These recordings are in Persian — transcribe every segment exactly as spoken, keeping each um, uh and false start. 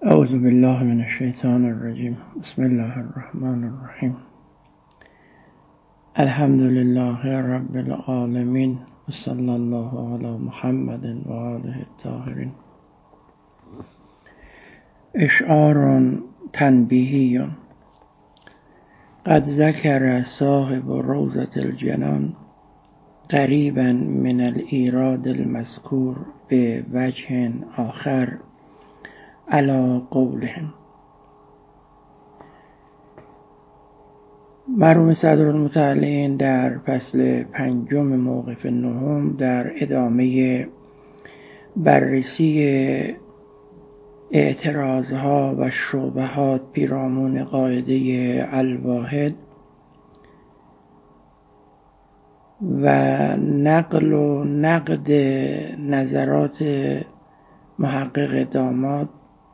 اعوذ بالله من الشیطان الرجیم. بسم الله الرحمن الرحیم. الحمد لله رب العالمین و صلی الله علی محمد و آله الطاهرین. اشعار تنبیهی. قد ذکر صاحب روضة الجنان قریبا من الایراد المذکور به وجه آخر علی قولهم. مرحوم صدرالمتعلین در فصل پنجم موقف نهم در ادامه بررسی اعتراضها و شبهات پیرامون قاعده الواحد و نقل و نقد نظرات محقق داماد،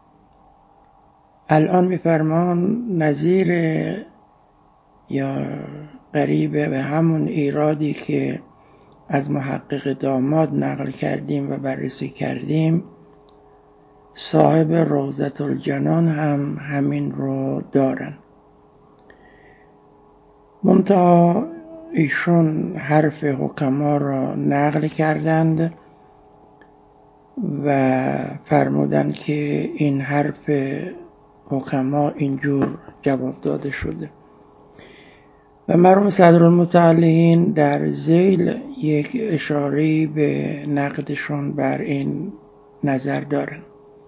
الان میفرمان نظیر یا قریب به همون ایرادی که از محقق داماد نقل کردیم و بررسی کردیم، صاحب روضة الجنان هم همین رو دارن. منتها ایشون حرف حکما را نقل کردند و فرمودند که این حرف حکما اینجور جواب داده شده و مرحوم صدرالمتعلین در ذیل یک اشاره به نقدشون بر این نظر دارن.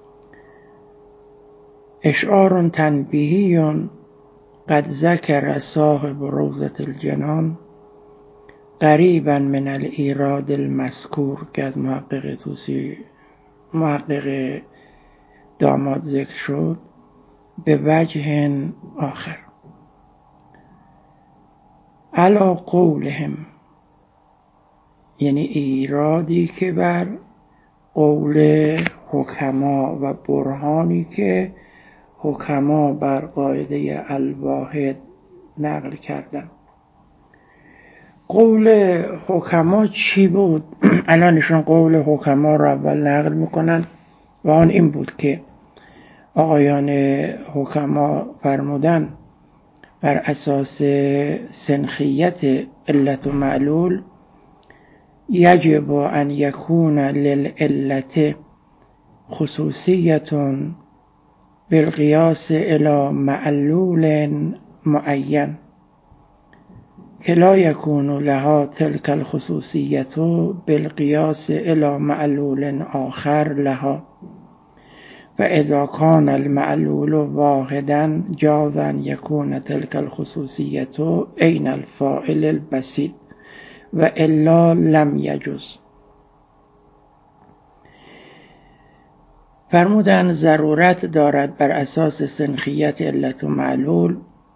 اشعار تنبیهی قد ذکر صاحب روضة الجنان قریبا من الایراد المذکور که از محقق توسی محقق داماد ذکر شد به وجه آخر علی قولهم، یعنی ایرادی که بر قول حکما و برهانی که حکما بر قاعده الواحد نقل کردن. قول حکما چی بود؟ الان ایشون قول حکما را اول نقل میکنن و آن این بود که آقایان حکما فرمودن بر اساس سنخیت علت و معلول یجب ان یکون للعلت خصوصیت بالقیاس الی معلول معین که لا یکون لها تلک الخصوصیت بالقیاس الی معلول آخر لها و اذا کان المعلول واحدا جاز ان یکون تلک الخصوصیت عین الفاعل البسیط و الا لم یجوز. فرمودن ضرورت دارد بر اساس سنخیت علت و معلول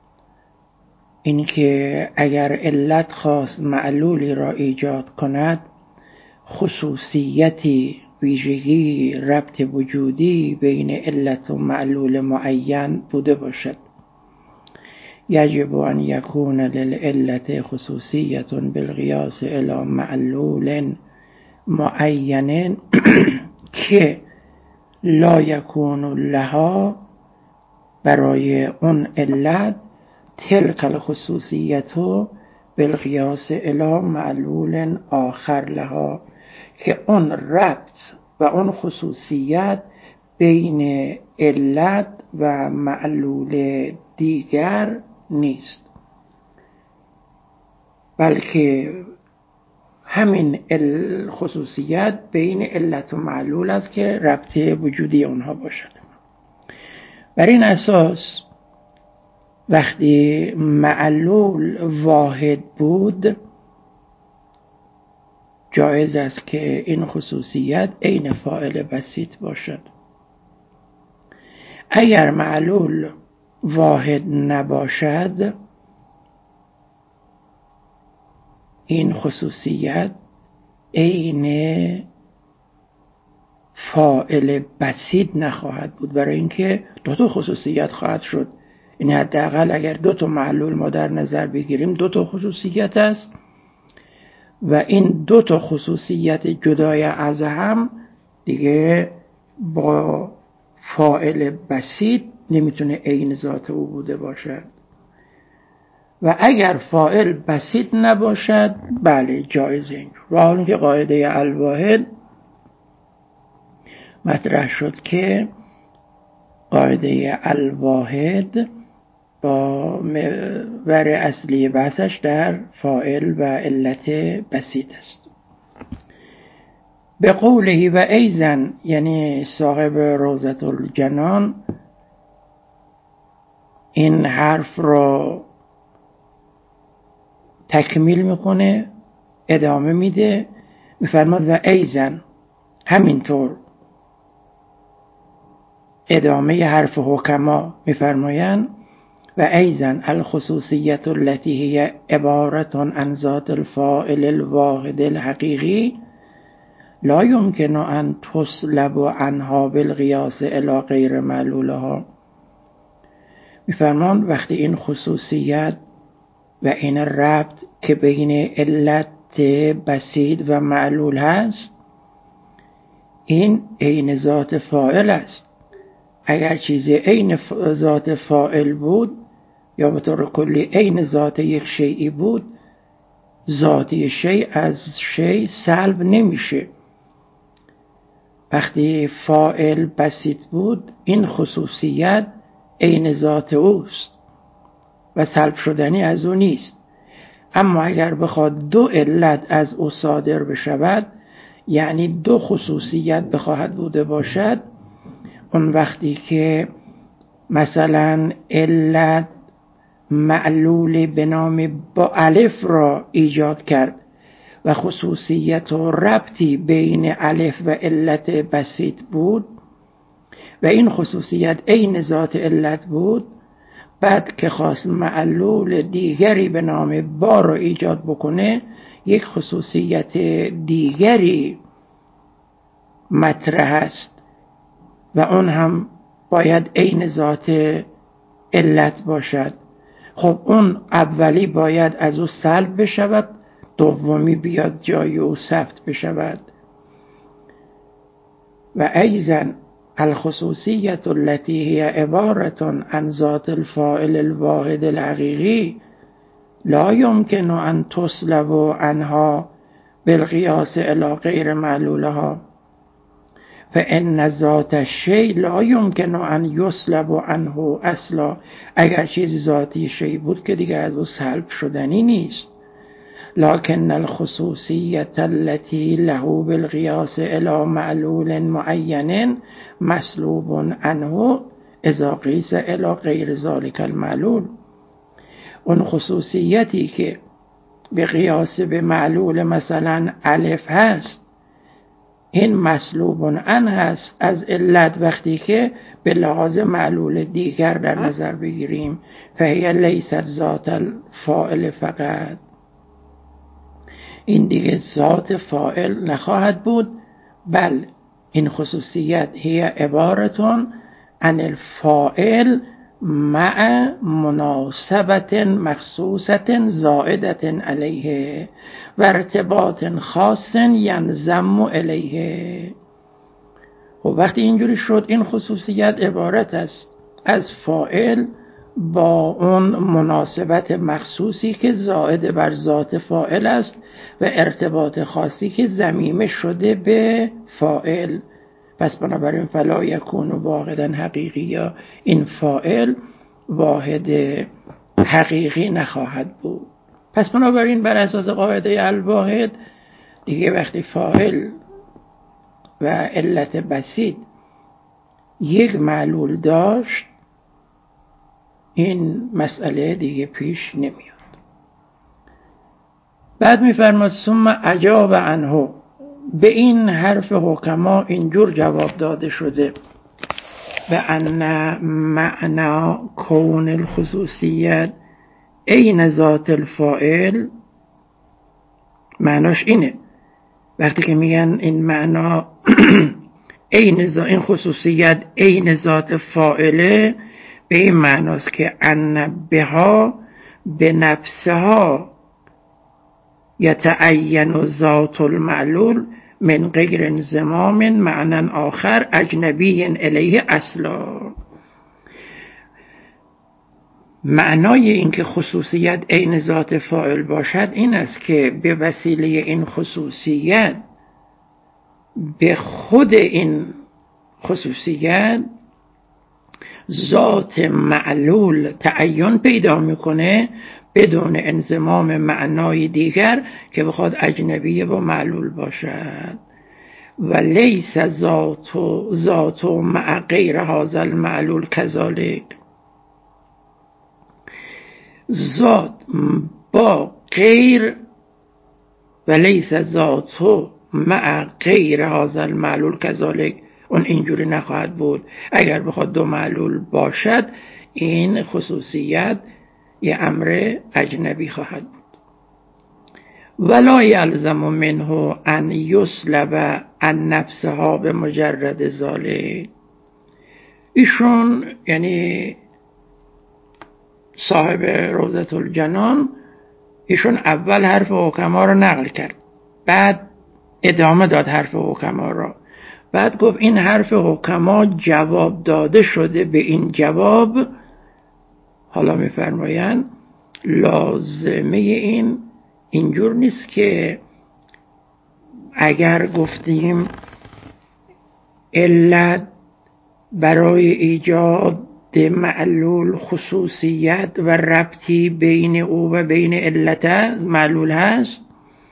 اینکه اگر علت خواست معلولی را ایجاد کند، خصوصیتی، ویژگی، ربط وجودی بین علت و معلول معین بوده باشد. یجب ان یکون للعلت خصوصیت بالقیاس الی معلول معین که لا یکون لها، برای اون علت، تلک الخصوصیت بالقیاس الی معلول آخر لها، که اون ربط و اون خصوصیت بین علت و معلول دیگر نیست، بلکه همین خصوصیت بین علت و معلول است که ربط وجودی اونها باشد. بر این اساس وقتی معلول واحد بود، جایز است که این خصوصیت عین فاعل بسیط باشد. اگر معلول واحد نباشد، این خصوصیت عین فاعل بسیط نخواهد بود، برای اینکه دو تا خصوصیت خواهد شد. این حداقل اگر دو تا معلول ما در نظر بگیریم، دو تا خصوصیت است و این دو تا خصوصیت جدای از هم دیگه با فاعل بسیط نمیتونه عین ذات او بوده باشد و اگر فاعل بسیط نباشد بله جایزه این و حالا که قاعده الواحد مطرح شد که قاعده الواحد با محور اصلی بحثش در فاعل و علت بسیط است. به قوله و ایزن یعنی صاحب روضة الجنان این حرف را تکمیل میکنه، ادامه میده، میفرماد و ایزن همینطور ادامه حرف حکما میفرمایند و ایزن الخصوصیت التي هي عبارة عن ذات الفاعل الواحد الحقیقی لا يمكن ان تسلب عنها بالقیاس الی غیر معلولها. میفرمان وقتی این خصوصیت و این ربط که بین علت بسیط و معلول هست این عین ذات فاعل است. اگر چیزی عین ذات فاعل بود یا به طور کلی عین ذات یک شیئی بود، ذاتی شیء از شیء سلب نمیشه. وقتی فاعل بسیط بود این خصوصیت عین ذات اوست و سلب شدنی از او نیست. اما اگر بخواد دو علت از او صادر بشود، یعنی دو خصوصیت بخواهد بوده باشد، اون وقتی که مثلا علت معلول به نام با الف را ایجاد کرد و خصوصیت و ربطی بین الف و علت بسیط بود و این خصوصیت عین ذات علت بود، بعد که خواست معلول دیگری به نام با را ایجاد بکنه، یک خصوصیت دیگری مطرح است و اون هم باید عین ذات علت باشد. خب اون اولی باید از او سلب بشود، دومی بیاد جای او ثبت بشود. و ایضا الخصوصیت التي هي عبارة عن ذات الفاعل الواحد الحقیقی لا يمكن ان تسلب عنها بالقیاس الی غیر معلولها فان ذات الشیء لا يمكن ان يسلب عنه اصلا. اگر چیزی ذاتی شیء بود که دیگه از او سلب شدنی نیست. لكن الخصوصية التي له بالقياس إلى معلول معين مسلوب عنه إذا قيس إلى غير ذلك المعلول. اون خصوصیتی که به قیاس به معلول مثلا الف هست، این مسلوب عنه هست از علت وقتی که به لحاظ معلول دیگر در نظر بگیریم. فهی لیست ذات الفاعل فقط، این دیگه ذات فاعل نخواهد بود، بل این خصوصیت هی عبارتون عن الفاعل مع مناسبت مخصوصت زائدت علیه و ارتباط خاص ینضم الیه. و وقتی اینجوری شد این خصوصیت عبارت است از فاعل با اون مناسبت مخصوصی که زائد بر ذات فاعل است و ارتباط خاصی که ضمیمه شده به فاعل. پس بنابراین فلا یکون واحدا حقیقی، یا این فاعل واحد حقیقی نخواهد بود. پس بنابراین بر اساس قاعده الواحد دیگه وقتی فاعل و علت بسیط یک معلول داشت، این مسئله دیگه پیش نمیاد. بعد میفرماد ثم اجاب عنه، به این حرف حکما اینجور جواب داده شده به ان معنی کون الخصوصیت عین ذات الفاعل. معناش اینه وقتی که میگن این معنا عین ذات، این خصوصیت عین ذات فاعله، به این معناست که ان بها به نفسها یتعین ذات المعلول من غیر انضمام معنی آخر اجنبی الیه اصلا. معنای اینکه خصوصیت عین ذات فاعل باشد این است که به وسیله این خصوصیت به خود این خصوصیت ذات معلول تعین پیدا میکنه بدون انضمام معنای دیگر که بخواد اجنبی با معلول باشد. و لیس ذات و ذات و مع غیر هذا المعلول کذالک. ذات با غیر و لیس ذات و مع غیر هذا المعلول کذالک اون اینجوری نخواهد بود. اگر بخواد دو معلول باشد این خصوصیت یه امر اجنبی خواهد بود. ولا یلزم منه ان یسلب عن نفسها به مجرد ذلک. ایشون یعنی صاحب روضة الجنان ایشون اول حرف حکما رو نقل کرد، بعد ادامه داد حرف حکما رو، بعد گفت این حرف حکما جواب داده شده به این جواب. حالا میفرمایند لازمه این اینجور نیست که اگر گفتیم علت برای ایجاد معلول خصوصیت و ربطی بین او و بین علت معلول هست،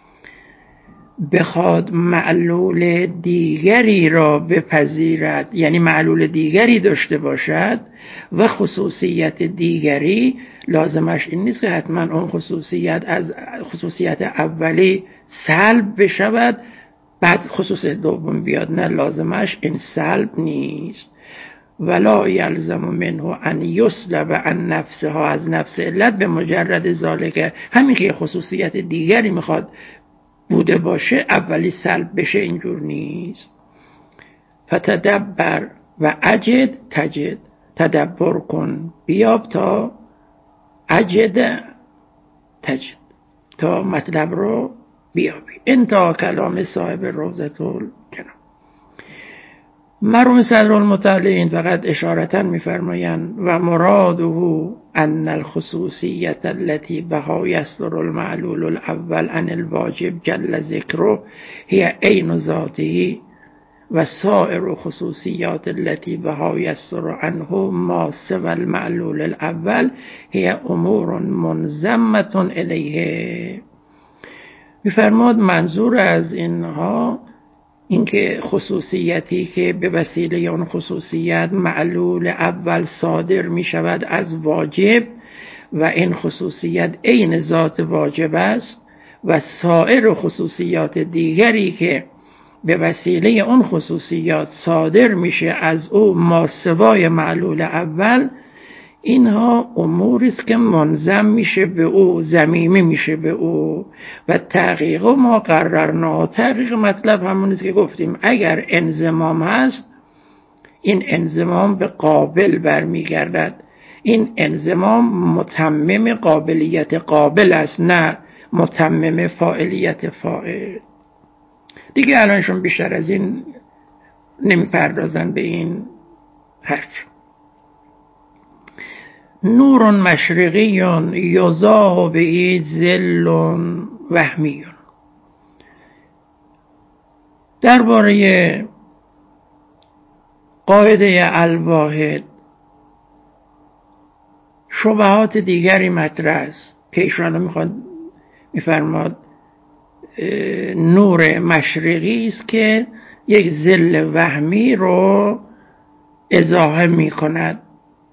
بخواد معلول دیگری را بپذیرد، یعنی معلول دیگری داشته باشد و خصوصیت دیگری، لازمش این نیست که حتما اون خصوصیت از خصوصیت اولی سلب بشود بعد خصوصیت دوم بیاد. نه، لازمش این سلب نیست. ولا یلزم منه ان یسلب عن نفسها، از نفس علت به مجرد ذالک، همین که خصوصیت دیگری میخواد بوده باشه اولی سلب بشه، اینجور نیست. فتدبر و اجد تجد، تدبر کن بیاب تا اجد تجد، تا مطلب رو بیابی. انتها کلام صاحب روضة الجنان. مرحوم صدرالمطلعین فقط اشارتا میفرمایند و مراده ان الخصوصیت التي بها یصدر المعلول الاول عن الواجب جل ذکره هي عین ذاته و سائر خصوصیات التي بها یصدر عنه ما سوى المعلول الاول هي امور منضمة الیه. میفرماد منظور از اینها اینکه خصوصیتی که به وسیله اون خصوصیت معلول اول صادر می شود از واجب و این خصوصیت عین ذات واجب است و سایر خصوصیات دیگری که به وسیله اون خصوصیات صادر میشه از او ماسوای معلول اول، اینها اموری است که منضم میشه به او، ضمیمی میشه به او. و تحقیق ما قررنا، تحقیق مطلب همون است که گفتیم اگر انضمام هست این انضمام به قابل برمیگردد، این انضمام متمم قابلیت قابل است نه متمم فاعلیت فاعل. دیگه الانشون بیشتر از این نمیپردازن به این حرف. نور مشرقی یضاح به ظل وهمی. درباره قاعده الواحد شبهات دیگری مطرح است که ایشان میخواد میفرماد نور مشرقی است که یک ظل وهمی رو اضاحه میکند.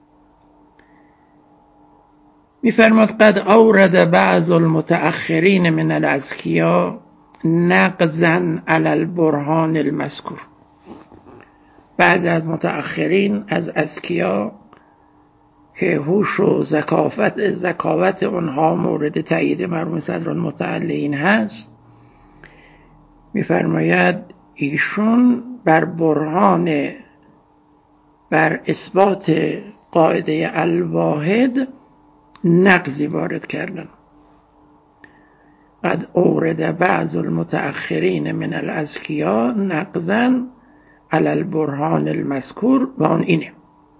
میفرماد قد اورد بعض المتأخرین من الاذکیا نقضا علی البرهان المذکور. بعض از متأخرین از اذکیا که هوش و ذکاوت ذکاوت اونها مورد تایید مرحوم صدرالمطلعین هست، میفرماید ایشون بر برهان بر اثبات قاعده الواحد نقضی وارد کردن. قد اورد بعض المتأخرین من الاذکیا نقضا علی البرهان المذکور. و اون اینه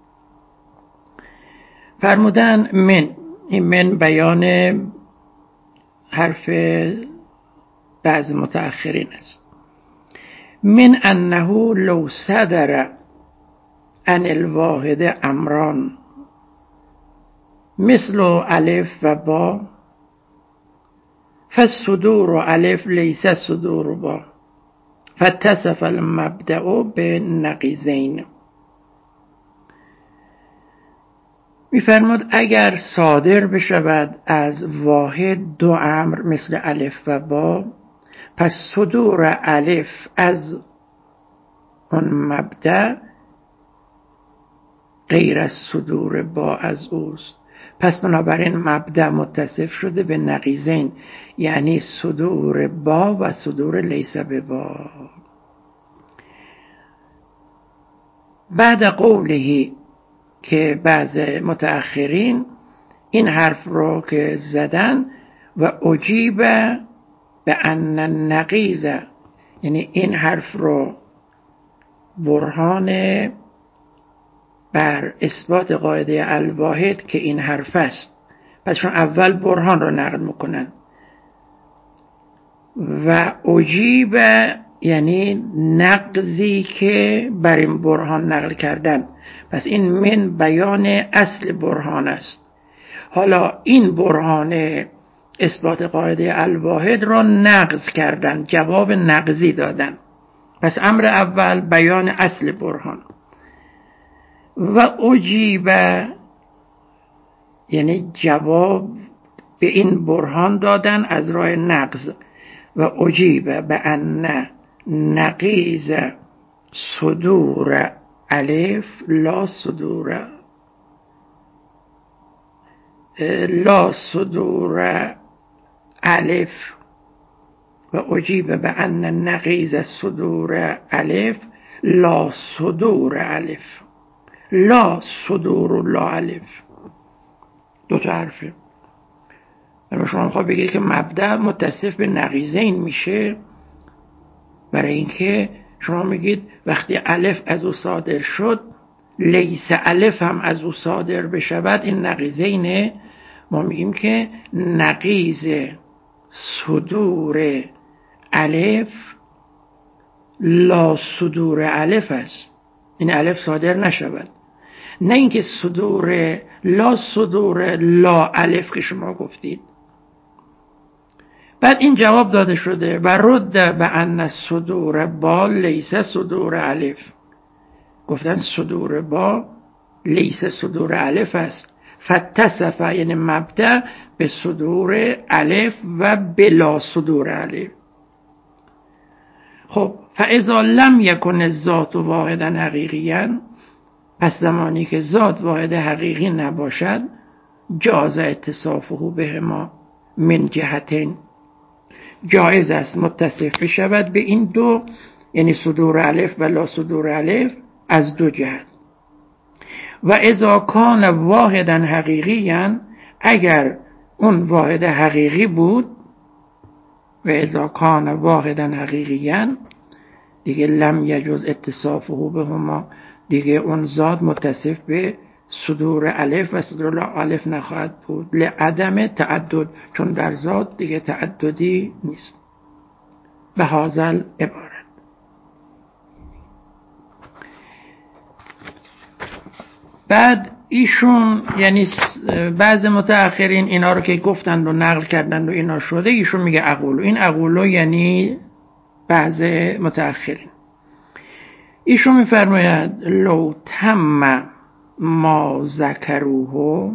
فرمودن من، این من بیان حرف بعض متأخرین است. من انه لو صدر عن الواحد امران مثل الف و با فالصدور الف لیس صدور با فاتصف المبدأ بنقیضین. می‌فرماد اگر صادر بشود از واحد دو امر مثل الف و با، پس صدور الف از اون مبدأ غیر از صدور با از اوست. پس بنابراین مبدأ متصف شده به نقیضین، یعنی صدور با و صدور لیس به با. بعد قوله که بعض متأخرین این حرف رو که زدن و اجیب به ان نقیض، یعنی این حرف رو برهان بر اثبات قاعده الواحد که این حرف است، پس چون اول برهان رو نقل میکنن و اجیب یعنی نقضی که بر این برهان نقل کردن، پس این من بیان اصل برهان است. حالا این برهان اثبات قاعده الواحد را نقض کردن، جواب نقضی دادن. پس امر اول بیان اصل برهان و اجیب یعنی جواب به این برهان دادن از راه نقض. و اجیب به ان نقیض صدور الف لا صدور لا صدور الف و اجیب به ان نقیض صدور الف لا صدور الف، لا صدور لا الف، دو تا حرفه. شما میخواد بگید که مبدأ متصف به نقیضین میشه، برای اینکه شما میگید وقتی الف از او صادر شد لیس الف هم از او صادر بشود این نقیضینه. ما میگیم که نقیض صدور الف لا صدور الف است، این الف صادر نشود، نه اینکه صدور لا صدور لا الف که شما گفتید. بعد این جواب داده شده و رد به ان صدور با لیس صدور الف، گفتن صدور با لیس صدور الف است. فتصف یعنی مبدأ به صدور الف و بلا صدور الف. خب فاذا لم یکن الذات واحدا حقیقیا، پس زمانی که ذات واحد حقیقی نباشد جاز اتصافه بهما من جهتین، جایز است متصف بشود به این دو، یعنی صدور الف و لا صدور الف از دو جهت. و اذا کان واحدا حقیقیا، اگر اون واحد حقیقی بود، و اذا کان واحدا حقیقیا دیگه لم یجوز اتصافه بهما، دیگه اون ذات متصف به صدور الف و صدور لا الف نخواهد بود، لعدم تعدد، چون در ذات دیگه تعددی نیست. به هازل عبارت. بعد ایشون یعنی بعض متأخرین اینا رو که گفتند و نقل کردند و اینا شده، ایشون میگه اقولو، این اقولو یعنی بعض متأخرین. ایشون میفرماید لو تم ما ذکروه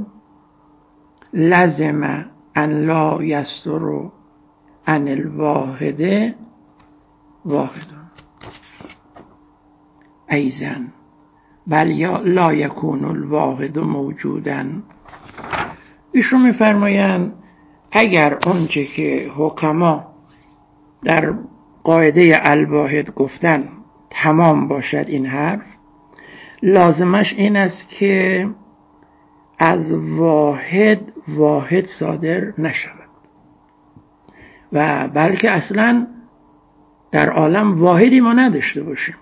لازم ان لا یستر عن الواحد واحد ایزن بل یا لا یکون الواحد موجودا. ایشون میفرمایند اگر اونچه که حکما در قاعده الواحد گفتن تمام باشد این حرف، لازمش این است که از واحد واحد صادر نشود. و بلکه اصلا در عالم واحدی ما نداشته باشیم.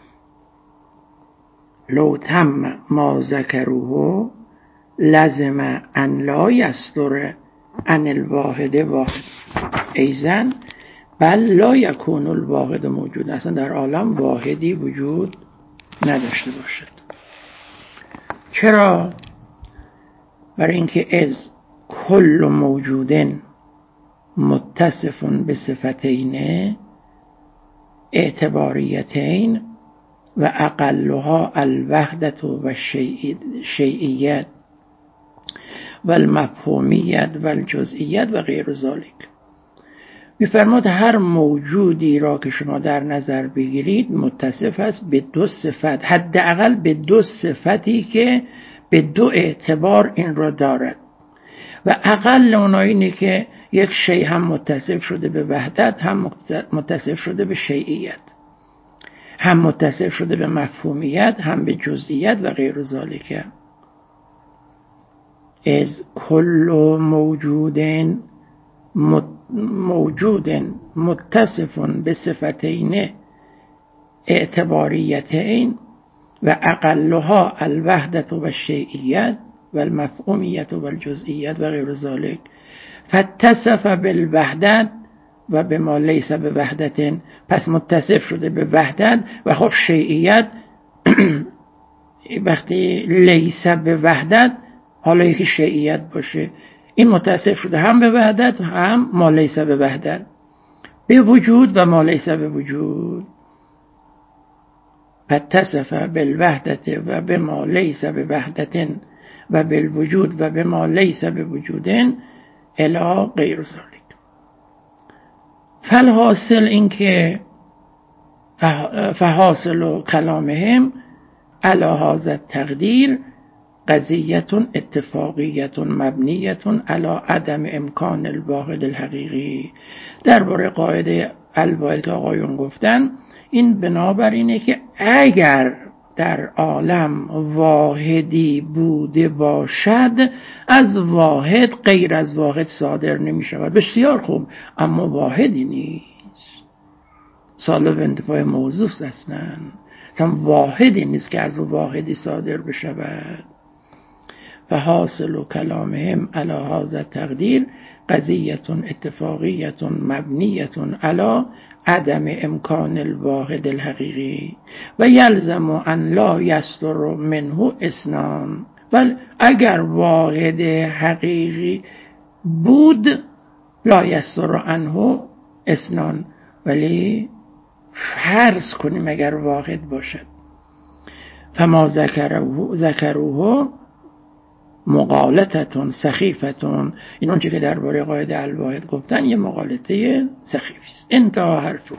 لو تم ما ذکروه لزم ان لا یصدر عن الواحد واحد ایزن بل لا یکون الواحد موجود. اصلا در عالم واحدی وجود نداشته باشد. چرا؟ برای اینکه از کل موجود متصف به صفتین اعتباریتین و اقلها الوحدت و شیعیت و المفهومیت و الجزئیت و غیر ذالک. می‌فرماید هر موجودی را که شما در نظر بگیرید متصف است به دو صفت، حداقل به دو صفتی که به دو اعتبار این را دارد و اقل اونها اینه که یک شیء هم متصف شده به وحدت، هم متصف شده به شیعیت، هم متصف شده به مفهومیت، هم به جزئیت و غیر ذالک. از کل موجود موجود متصف به صفتین اعتباریتین و اقلها الوحدت و الشیعیت و المفهومیت و الجزئیت و غیر ذالک. فاتصف بالوحدت و به ما لیس به وحدت، پس متصف شده به وحدت و خب شیعیت وقتی لیس به وحدت حالا یکی شیعیت باشه، این متصف شده هم به وحدت هم ما لیس به وحدت، به وجود و ما لیس به وجود. فاتصف بالوحدت و به ما لیس به وحدت و بالوجود و به ما لیس به وجود الی غیر ذالک. فالحاصل این که فحاصل کلامهم علی هذا التقدیر قضیه اتفاقیه مبنیه علی عدم امکان الواحد الحقیقی. درباره قاعده الواحد که آقایون گفتن، این بنابراینه که اگر در عالم واحدی بوده باشد از واحد غیر از واحد صادر نمی شود. بسیار خوب، اما واحدی نیست. سالب انتفاع موضوع اصلا اصلا واحدی نیست که از واحدی صادر بشود. فحاصل کلامهم علی هذا التقدیر قضیه اتفاقیه مبنیه علی عدم امکان الواحد الحقیقی و یلزم ان لا یصدر منه اثنان. بل اگر واحد حقیقی بود لا یصدر عنه اثنان، ولی فرض کنیم اگر واحد باشد. فما ذکروه ذکروه مغالطه سخیفه. این اونچه که درباره قاعده الواحد گفتن یه مغالطه سخیفی است. انتها حرفه.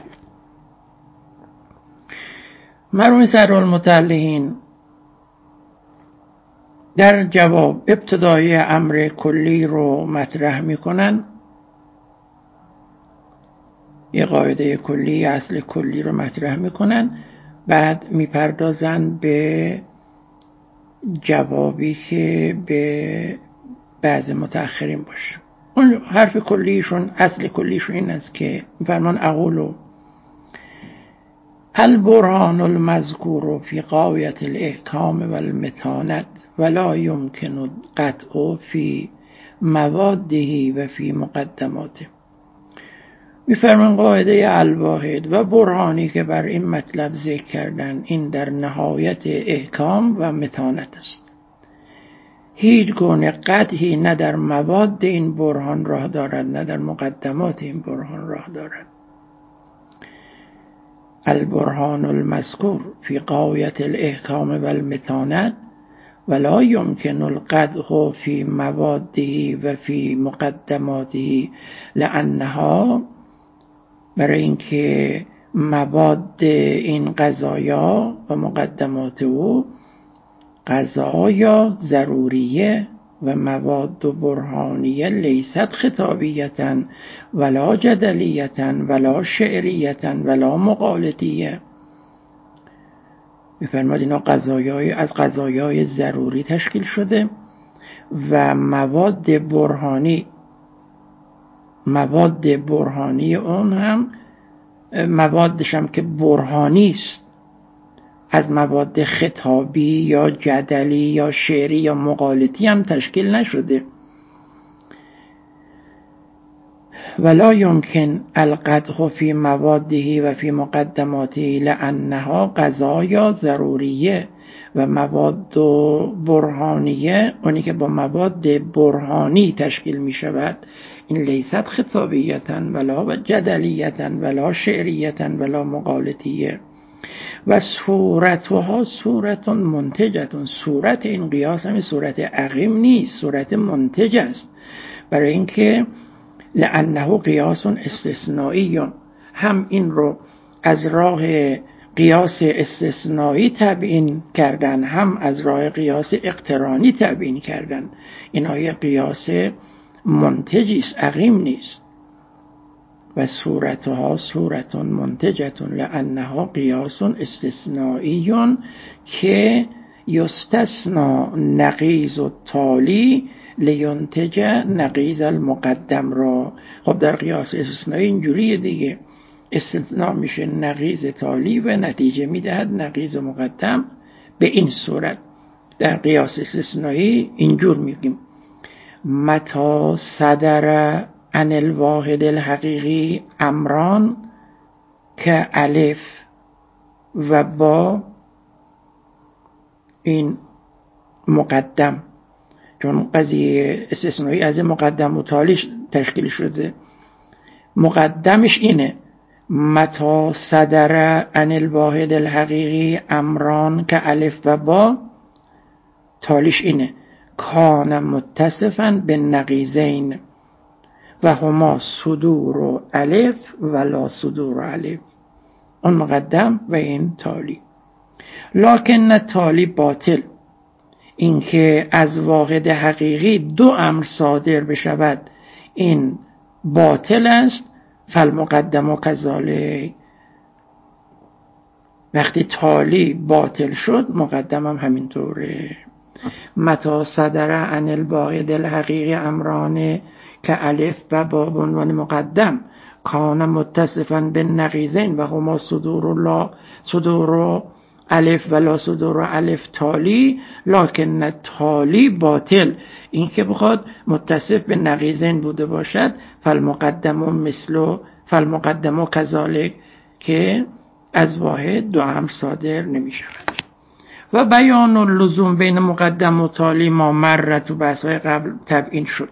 مرحوم سرالمتعلقین در جواب ابتدای امر کلی رو مطرح میکنن، یه قاعده کلی، اصل کلی رو مطرح میکنن، بعد میپردازن به جوابی که به بعض متأخرین باشه. اون حرف کلیشون، اصل کلیشون این است که فرمان اقولو البرهان المذکور فی غایة الاحکام والمتانت ولا یمکن قطع فی مواده و فی مقدماته. میفرمان قاعده الواحد و برهانی که بر این مطلب ذکر کردن این در نهایت احکام و متانت است. هیچ گونه قطعی نه در مواد این برهان راه دارد نه در مقدمات این برهان راه دارد. البرهان المذکور فی غایة الاحکام والمتانت ولا یمکن القدح فی مواده و فی مقدماته لانها، برای اینکه مواد این قضایا و مقدمات او قضایا ضروریه و مواد برهانیه لیست خطابیتا ولا جدلیتا ولا شعریتا ولا مقالطیه. می‌فرماید اینا قضایای از قضایای ضروری تشکیل شده و مواد برهانی مواد برهانی اون هم موادش هم که برهانی است، از مواد خطابی یا جدلی یا شعری یا مقالطی هم تشکیل نشده. ولا يمكن القدح في مواده و فی مقدماته لانها قضایا ضروریه. و مواد برهانیه، اونی که با مواد برهانی تشکیل می شود، این لیست خطابیتا ولا جدلیتا ولا شعریتا ولا مقالطیه. و صورتها صورت منتجتون، صورت این قیاس هم صورت عقیم نیست، صورت منتج است. برای اینکه لانه قیاس استثنایی، هم این رو از راه قیاس استثنایی تبیین کردن، هم از راه قیاس اقترانی تبیین کردن. اینا یه قیاس منتجی است، عقیم نیست. و صورتها صورت منتجتون لانها قیاس استثنایی که یستثنا نقیض التالی لینتج نقیض المقدم را. خب در قیاس استثنایی اینجوریه دیگه، استثناء میشه نقیض تالی و نتیجه میدهد نقیض مقدم. به این صورت در قیاس استثنایی اینجور میگیم: متى صدر عن الواحد الحقیقی امران که الف و با، این مقدم، چون قضیه استثنایی از مقدم و تالی تشکیل شده. مقدمش اینه: متى صدر عن الواحد الحقیقی امران که الف و با، تالیش اینه: کان متصفا بالنقیضین و هما صدور و الف ولا صدور الف. اون مقدم و این تالی. لکن تالی باطل، اینکه از واحد حقیقی دو امر صادر بشود این باطل است. فالمقدم و کذالک، وقتی تالی باطل شد مقدم هم همینطوره. متى صدر عن الواحد الحقیقی امران که الف و با به عنوان مقدم، کان متصفا بالنقیضین و هما صدور الله صدور الف ولا صدور الف تالی. لکن تالی باطل، این که بخواد متصف به نقیضین بوده باشد. فالمقدم مثل فالمقدم کذالک، که از واحد دو امر صادر نمی شود. و بیان اللزوم بین مقدم و تالی ما مرت و بحث‌های قبل تبیین شد.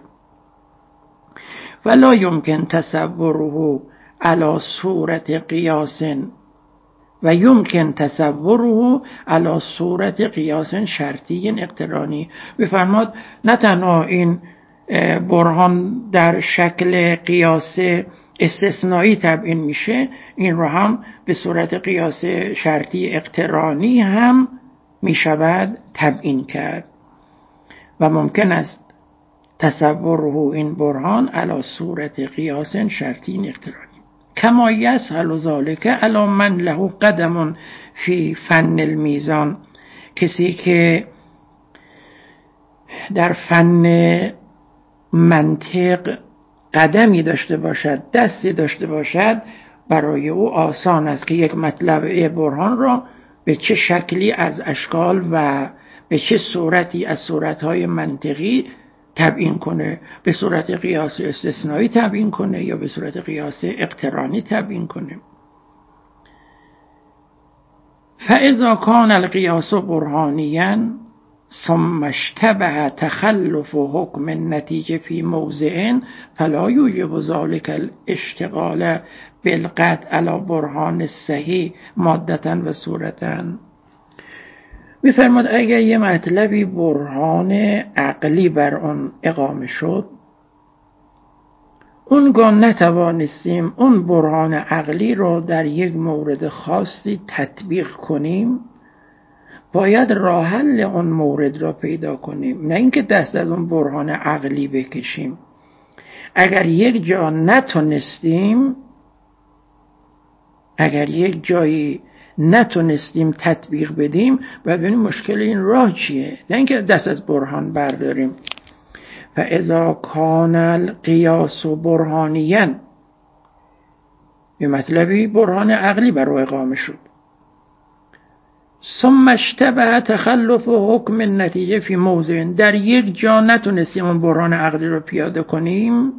ولا يمكن تصوره على صورت قیاس و یمکن تصوره على صورت قیاس شرطی اقترانی. بفرماد نه تنها این برهان در شکل قیاس استثنایی تبیین میشه، این رو هم به صورت قیاس شرطی اقترانی هم میشود تبیین کرد. و ممکن است تصوره این برهان علی صورت قیاس شرطی اقترانی، کما یسهل ذلک علی من له قدم فی فن المیزان. کسی که در فن منطق قدمی داشته باشد، دستی داشته باشد، برای او آسان است که یک مطلب برهان را به چه شکلی از اشکال و به چه صورتی از صورتهای منطقی تبیین کنه، به صورت قیاس استثنایی تبیین کنه یا به صورت قیاس اقترانی تبیین کنه. فاذا کان القیاس برهانیا ثم اشتبه تخلف حکم النتیجه فی موضع فلا یوجب ذلك الاشتغال بالقطع علی برهان صحیح مادتا و صورتا. می‌فرماد اگر یه مطلبی برهان عقلی بر اون اقامه شد، اونگاه نتوانستیم اون برهان عقلی رو در یک مورد خاصی تطبیق کنیم، باید راه حل اون مورد را پیدا کنیم، نه اینکه دست از اون برهان عقلی بکشیم. اگر یک جا نتونستیم اگر یک جایی نتونستیم تطبیق بدیم، باید ببینیم مشکل این راه چیه، نه اینکه دست از برهان برداریم. فاذا کان القیاس برهانیا، به مطلبی برهان عقلی بر او اقامه شد. ثم اشتبه تخلف حکم النتیجه فی موضع، در یک جا نتونستیم اون برهان عقلی رو پیاده کنیم،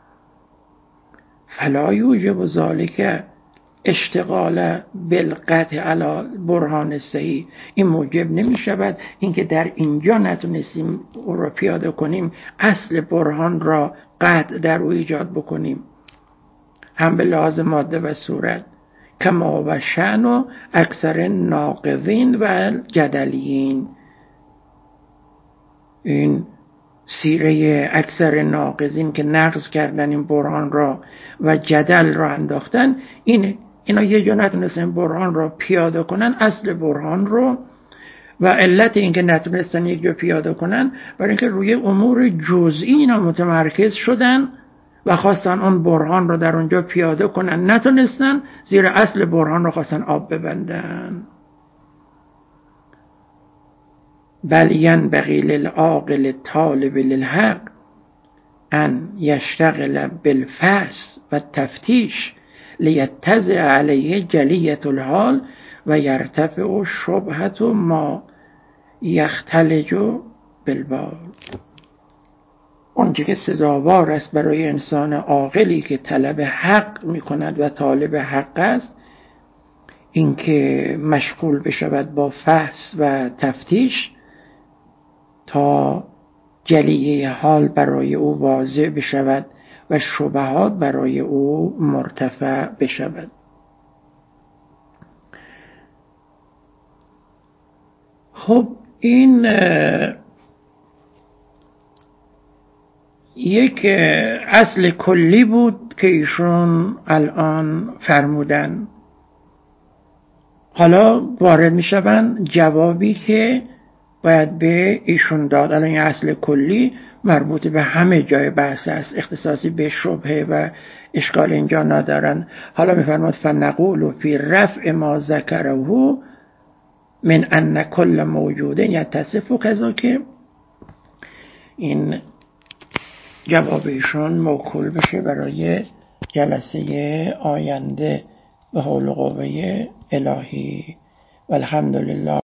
فلا یوجب ذلک اشتغال بالقطع علی برهان صحیح، این موجب نمی شود اینکه در اینجا نتونستیم او را پیاده کنیم اصل برهان را قطع در او ایجاد بکنیم، هم به لحاظ ماده و صورت، کما و شأن و اکثر ناقضین و جدلیین. این سیره اکثر ناقضین که نقض کردن این برهان را و جدل را انداختن، اینه اینا یه جا نتونستن برهان را پیاده کنن، اصل برهان رو، و علت اینکه نتونستن یک جا پیاده کنن برای اینکه روی امور جزئی اینا متمرکز شدن و خواستن اون برهان رو در اونجا پیاده کنن، نتونستن، زیر اصل برهان رو خواستن آب ببندن. بل ینبغی للعاقل الطالب للحق ان یشتغل بالفحص و تفتیش لیتضع علیه جلیت الحال و یرتفع شبهة ما یختلج بالبال. اونچه که سزاوار است برای انسان عاقلی که طلب حق می کند و طالب حق است، اینکه مشغول بشود با فحص و تفتیش تا جلیه حال برای او واضح بشود و شبهات برای او مرتفع بشود. خب این یک اصل کلی بود که ایشون الان فرمودن. حالا وارد می شوند جوابی که باید به ایشون داد. الان این اصل کلی مربوط به همه جای بحث است، اختصاصی به شبهه و اشکال اینجا ندارن. حالا می فرمود فنقول فی رفع ما ذکره من ان کل موجود یتصف کذا، که این جواب ایشون موکول بشه برای جلسه آینده به حول و قوه الهی. والحمدلله.